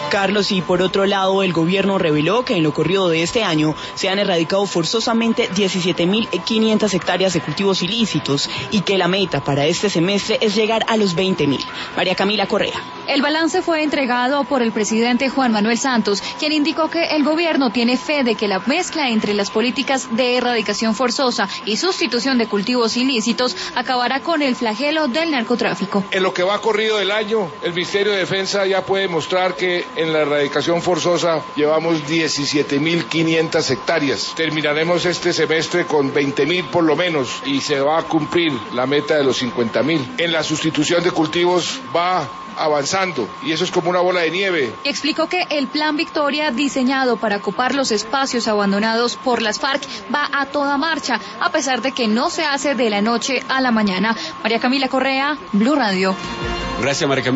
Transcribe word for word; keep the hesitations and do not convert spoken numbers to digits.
Carlos, y por otro lado, el gobierno reveló que en lo corrido de este año se han erradicado forzosamente diecisiete mil quinientas hectáreas de cultivos ilícitos y que la meta para este semestre es llegar a los veinte mil. María Camila Correa. El balance fue entregado por el presidente Juan Manuel Santos, quien indicó que el gobierno tiene fe de que la mezcla entre las políticas de erradicación forzosa y sustitución de cultivos ilícitos acabará con el flagelo del narcotráfico. En lo que va corrido del año, el Ministerio de Defensa ya puede mostrar que en la erradicación forzosa llevamos diecisiete mil quinientas hectáreas. Terminaremos este semestre con veinte mil por lo menos y se va a cumplir la meta de los cincuenta mil. En la sustitución de cultivos va avanzando y eso es como una bola de nieve. Explicó que el Plan Victoria, diseñado para ocupar los espacios abandonados por las FARC, va a toda marcha, a pesar de que no se hace de la noche a la mañana. María Camila Correa, Blue Radio. Gracias, María Camila.